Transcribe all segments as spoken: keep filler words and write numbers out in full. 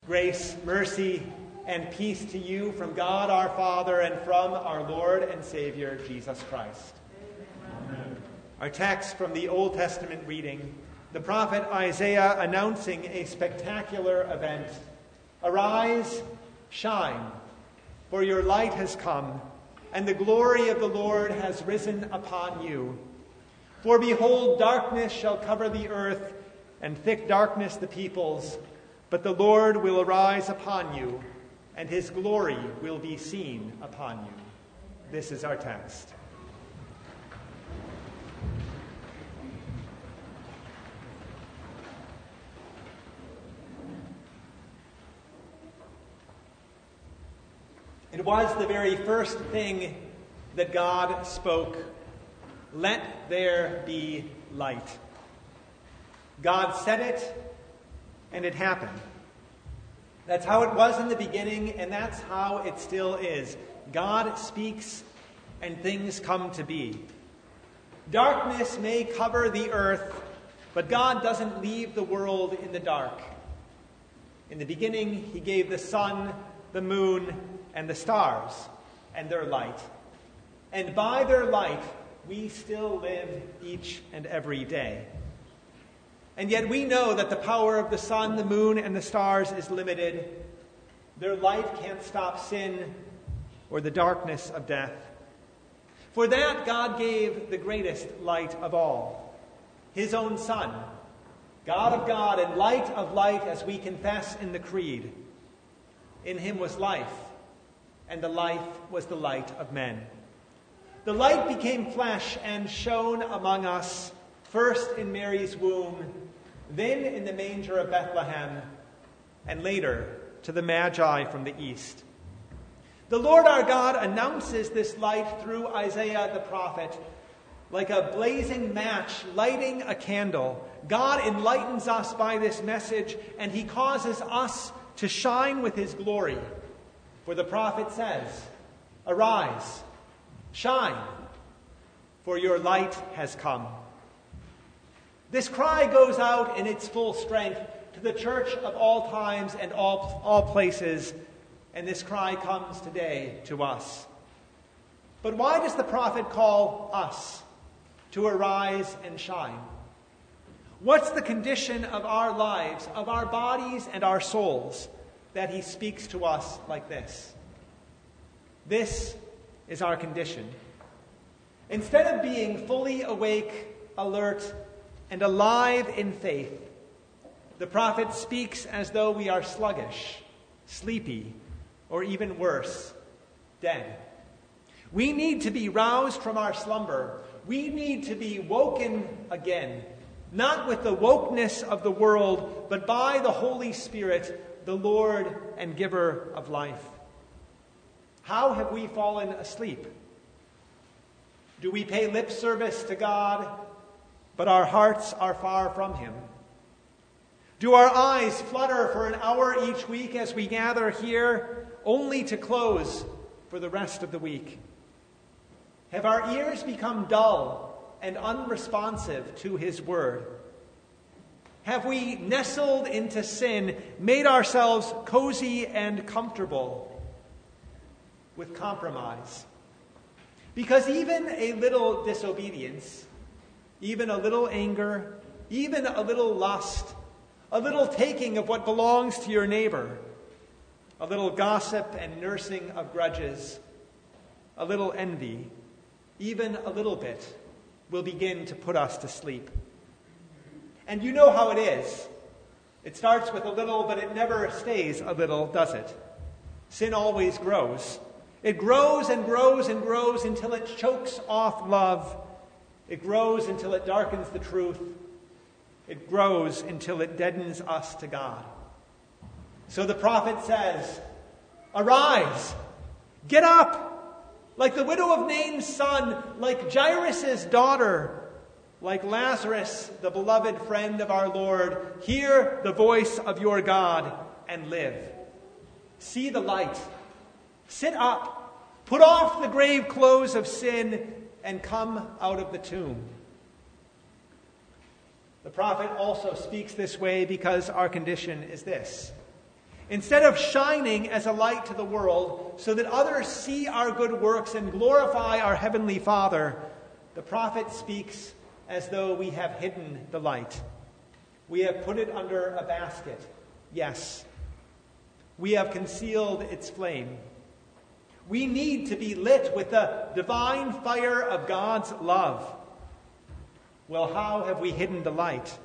Grace, mercy, and peace to you from God our Father and from our Lord and Savior, Jesus Christ. Amen. Our text from the Old Testament reading, the prophet Isaiah announcing a spectacular event. Arise, shine, for your light has come, and the glory of the Lord has risen upon you. For behold, darkness shall cover the earth, and thick darkness the peoples. But the Lord will arise upon you, and his glory will be seen upon you. This is our text. It was the very first thing that God spoke. Let there be light. God said it, and it happened. That's how it was in the beginning, and that's how it still is. God speaks, and things come to be. Darkness may cover the earth, but God doesn't leave the world in the dark. In the beginning, he gave the sun, the moon, and the stars, and their light. And by their light, we still live each and every day. And yet we know that the power of the sun, the moon, and the stars is limited. Their light can't stop sin or the darkness of death. For that, God gave the greatest light of all, his own Son, God of God and light of light, as we confess in the Creed. In him was life, and the life was the light of men. The light became flesh and shone among us, first in Mary's womb, then in the manger of Bethlehem, and later to the Magi from the east. The Lord our God announces this light through Isaiah the prophet. Like a blazing match lighting a candle, God enlightens us by this message, and he causes us to shine with his glory. For the prophet says, "Arise, shine, for your light has come." This cry goes out in its full strength to the church of all times and all, all places, and this cry comes today to us. But why does the prophet call us to arise and shine? What's the condition of our lives, of our bodies and our souls, that he speaks to us like this? This is our condition. Instead of being fully awake, alert, and alive in faith, the prophet speaks as though we are sluggish, sleepy, or even worse, dead. We need to be roused from our slumber. We need to be woken again, not with the wokeness of the world, but by the Holy Spirit, the Lord and giver of life. How have we fallen asleep? Do we pay lip service to God, but our hearts are far from him? Do our eyes flutter for an hour each week as we gather here, only to close for the rest of the week? Have our ears become dull and unresponsive to his word? Have we nestled into sin, made ourselves cozy and comfortable with compromise? Because even a little disobedience, even a little anger, even a little lust, a little taking of what belongs to your neighbor, a little gossip and nursing of grudges, a little envy, even a little bit, will begin to put us to sleep. And you know how it is. It starts with a little, but it never stays a little, does it? Sin always grows. It grows and grows and grows until it chokes off love. It grows until it darkens the truth. It grows until it deadens us to God. So the prophet says, "Arise, get up, like the widow of Nain's son, like Jairus' daughter, like Lazarus, the beloved friend of our Lord. Hear the voice of your God and live. See the light. Sit up, put off the grave clothes of sin, and come out of the tomb." The prophet also speaks this way because our condition is this. Instead of shining as a light to the world so that others see our good works and glorify our Heavenly Father, the prophet speaks as though we have hidden the light. We have put it under a basket. Yes. We have concealed its flame. We need to be lit with the divine fire of God's love. Well, how have we hidden the light?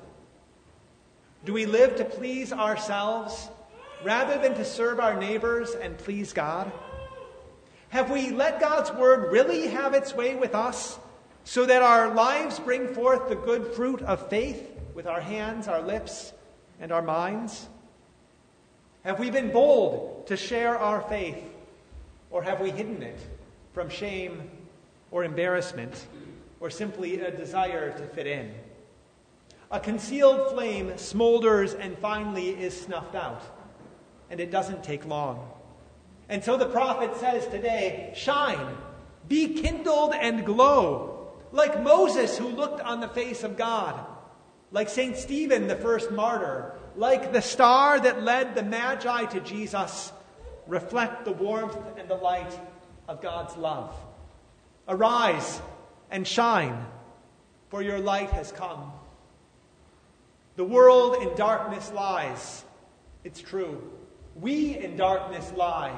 Do we live to please ourselves rather than to serve our neighbors and please God? Have we let God's word really have its way with us so that our lives bring forth the good fruit of faith with our hands, our lips, and our minds? Have we been bold to share our faith, or have we hidden it from shame or embarrassment, or simply a desire to fit in? A concealed flame smolders and finally is snuffed out, and it doesn't take long. And so the prophet says today, shine, be kindled and glow, like Moses who looked on the face of God, like Saint Stephen, the first martyr, like the star that led the Magi to Jesus. Reflect the warmth and the light of God's love. Arise and shine, for your light has come. The world in darkness lies. It's true. We in darkness lie.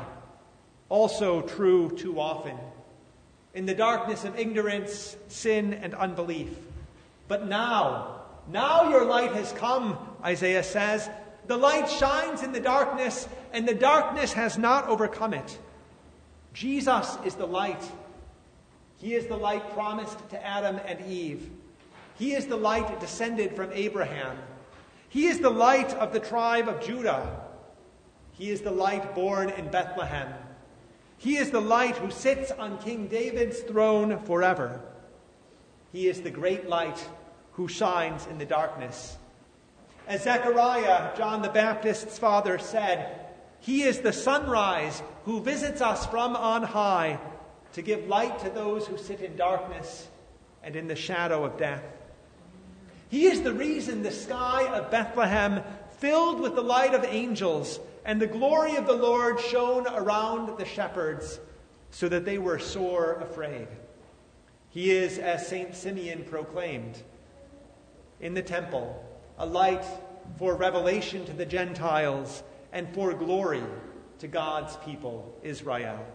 Also true too often. In the darkness of ignorance, sin, and unbelief. But now, now your light has come, Isaiah says. The light shines in the darkness, and the darkness has not overcome it. Jesus is the light. He is the light promised to Adam and Eve. He is the light descended from Abraham. He is the light of the tribe of Judah. He is the light born in Bethlehem. He is the light who sits on King David's throne forever. He is the great light who shines in the darkness. As Zechariah, John the Baptist's father, said, he is the sunrise who visits us from on high to give light to those who sit in darkness and in the shadow of death. He is the reason the sky of Bethlehem filled with the light of angels and the glory of the Lord shone around the shepherds so that they were sore afraid. He is, as Saint Simeon proclaimed, in the temple, a light for revelation to the Gentiles and for glory to God's people, Israel.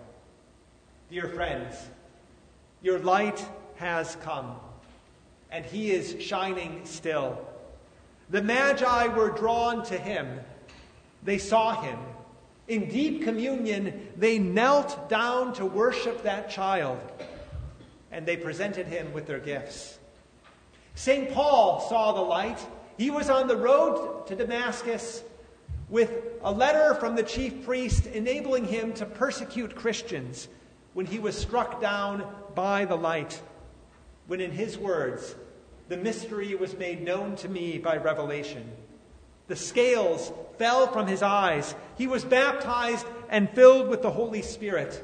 Dear friends, your light has come, and he is shining still. The Magi were drawn to him. They saw him. In deep communion, they knelt down to worship that child, and they presented him with their gifts. Saint Paul saw the light. He was on the road to Damascus with a letter from the chief priest enabling him to persecute Christians when he was struck down by the light, when in his words, the mystery was made known to me by revelation. The scales fell from his eyes. He was baptized and filled with the Holy Spirit.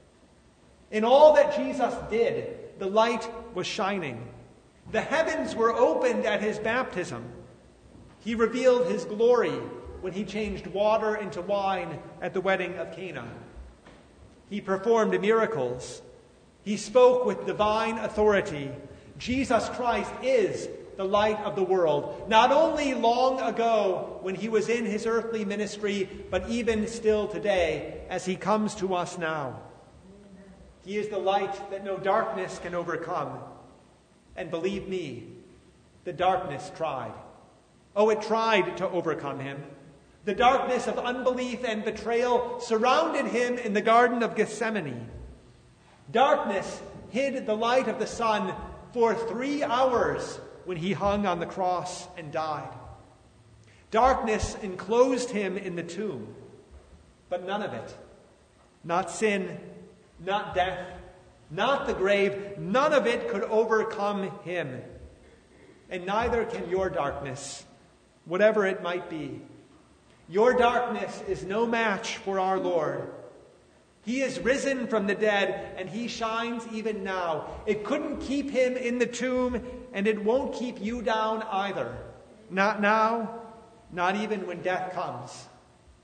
In all that Jesus did, the light was shining. The heavens were opened at his baptism. He revealed his glory when he changed water into wine at the wedding of Cana. He performed miracles. He spoke with divine authority. Jesus Christ is the light of the world, not only long ago when he was in his earthly ministry, but even still today as he comes to us now. He is the light that no darkness can overcome. And believe me, the darkness tried. Oh, it tried to overcome him. The darkness of unbelief and betrayal surrounded him in the Garden of Gethsemane. Darkness hid the light of the sun for three hours when he hung on the cross and died. Darkness enclosed him in the tomb, but none of it, not sin, not death, not the grave, none of it could overcome him. And neither can your darkness, whatever it might be. Your darkness is no match for our Lord. He is risen from the dead, and he shines even now. It couldn't keep him in the tomb, and it won't keep you down either. Not now, not even when death comes.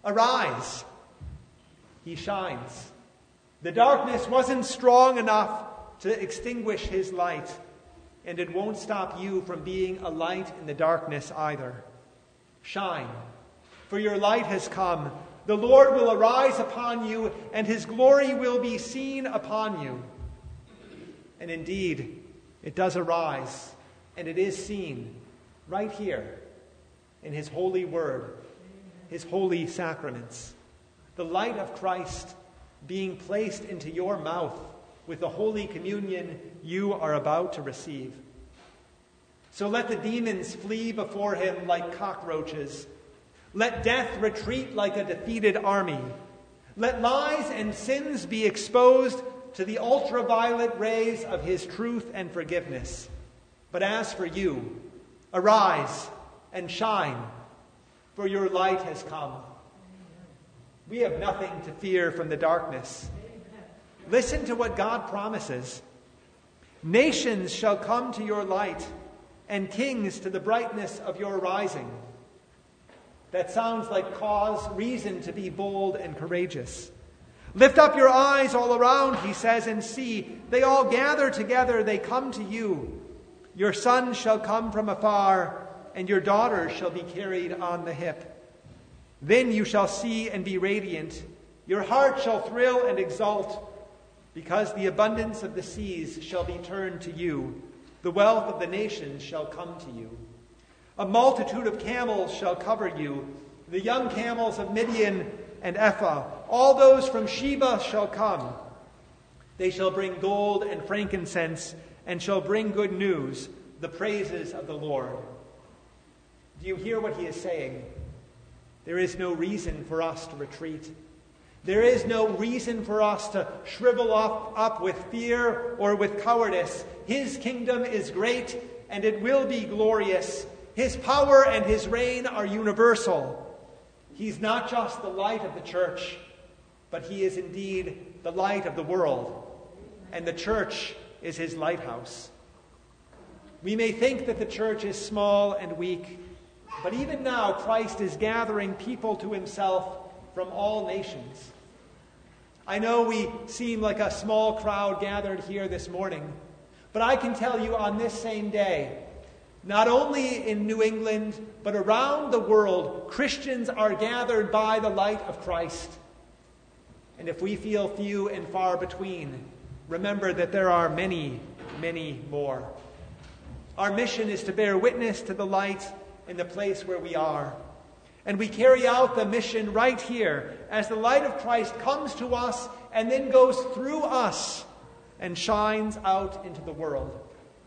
Arise. He shines. The darkness wasn't strong enough to extinguish his light, and it won't stop you from being a light in the darkness either. Shine, for your light has come. The Lord will arise upon you, and his glory will be seen upon you. And indeed, it does arise, and it is seen right here in his holy word, his holy sacraments. The light of Christ being placed into your mouth with the Holy Communion you are about to receive. So let the demons flee before him like cockroaches. Let death retreat like a defeated army. Let lies and sins be exposed to the ultraviolet rays of his truth and forgiveness. But as for you, arise and shine, for your light has come. We have nothing to fear from the darkness. Listen to what God promises. Nations shall come to your light, and kings to the brightness of your rising. That sounds like cause, reason to be bold and courageous. Lift up your eyes all around, he says, and see. They all gather together, they come to you. Your sons shall come from afar, and your daughters shall be carried on the hip. Then you shall see and be radiant. Your heart shall thrill and exult, because the abundance of the seas shall be turned to you. The wealth of the nations shall come to you. A multitude of camels shall cover you, the young camels of Midian and Ephah. All those from Sheba shall come. They shall bring gold and frankincense, and shall bring good news, the praises of the Lord. Do you hear what he is saying? There is no reason for us to retreat. There is no reason for us to shrivel up, up with fear or with cowardice. His kingdom is great, and it will be glorious. His power and his reign are universal. He's not just the light of the church, but he is indeed the light of the world, and the church is his lighthouse. We may think that the church is small and weak, but even now Christ is gathering people to himself from all nations. I know we seem like a small crowd gathered here this morning, but I can tell you on this same day, not only in New England, but around the world, Christians are gathered by the light of Christ. And if we feel few and far between, remember that there are many, many more. Our mission is to bear witness to the light in the place where we are. And we carry out the mission right here as the light of Christ comes to us and then goes through us and shines out into the world.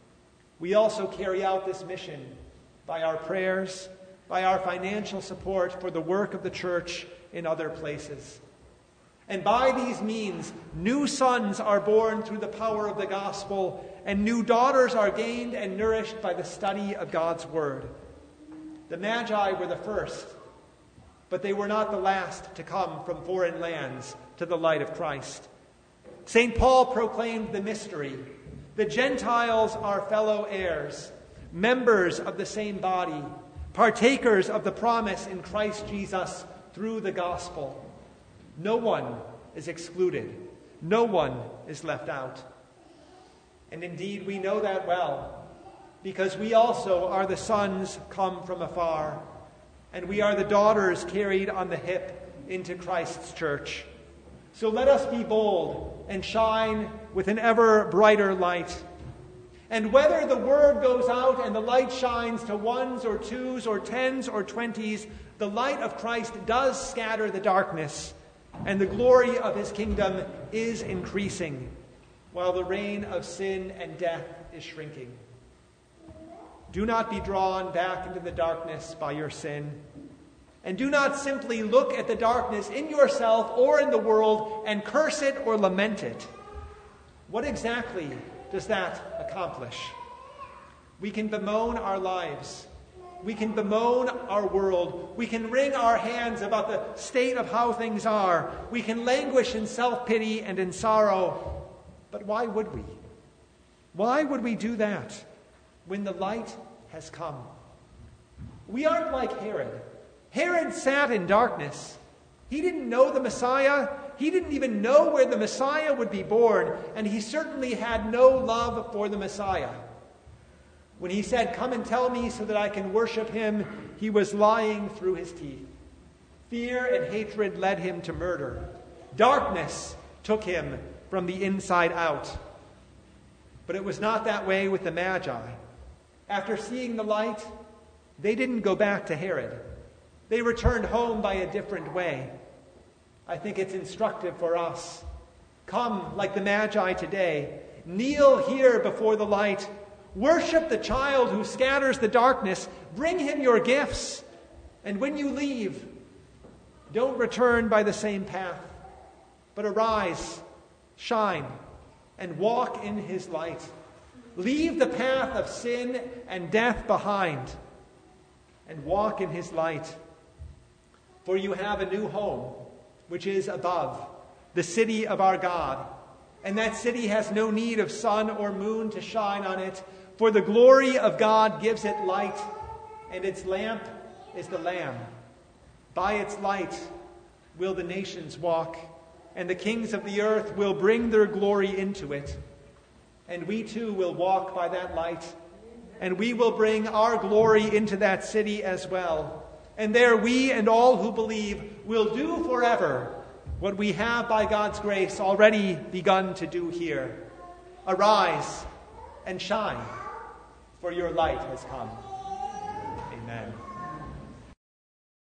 We also carry out this mission by our prayers, by our financial support for the work of the church in other places. And by these means, new sons are born through the power of the gospel, and new daughters are gained and nourished by the study of God's word. The Magi were the first, but they were not the last to come from foreign lands to the light of Christ. Saint Paul proclaimed the mystery. The Gentiles are fellow heirs, members of the same body, partakers of the promise in Christ Jesus through the gospel. No one is excluded. No one is left out. And indeed, we know that well, because we also are the sons come from afar, and we are the daughters carried on the hip into Christ's church. So let us be bold and shine with an ever brighter light. And whether the word goes out and the light shines to ones or twos or tens or twenties, the light of Christ does scatter the darkness, and the glory of his kingdom is increasing, while the reign of sin and death is shrinking. Do not be drawn back into the darkness by your sin. And do not simply look at the darkness in yourself or in the world and curse it or lament it. What exactly does that accomplish? We can bemoan our lives. We can bemoan our world. We can wring our hands about the state of how things are. We can languish in self-pity and in sorrow. But why would we? Why would we do that when the light has come? We aren't like Herod. Herod sat in darkness. He didn't know the Messiah. He didn't even know where the Messiah would be born, and he certainly had no love for the Messiah. When he said, "Come and tell me so that I can worship him," he was lying through his teeth. Fear and hatred led him to murder. Darkness took him from the inside out. But it was not that way with the Magi. After seeing the light, they didn't go back to Herod. They returned home by a different way. I think it's instructive for us. Come like the Magi today. Kneel here before the light. Worship the child who scatters the darkness. Bring him your gifts. And when you leave, don't return by the same path, but arise, shine, and walk in his light. Leave the path of sin and death behind and walk in his light. For you have a new home, which is above, the city of our God. And that city has no need of sun or moon to shine on it, for the glory of God gives it light, and its lamp is the Lamb. By its light will the nations walk, and the kings of the earth will bring their glory into it. And we too will walk by that light, and we will bring our glory into that city as well. And there we and all who believe will do forever what we have by God's grace already begun to do here. Arise and shine, for your light has come.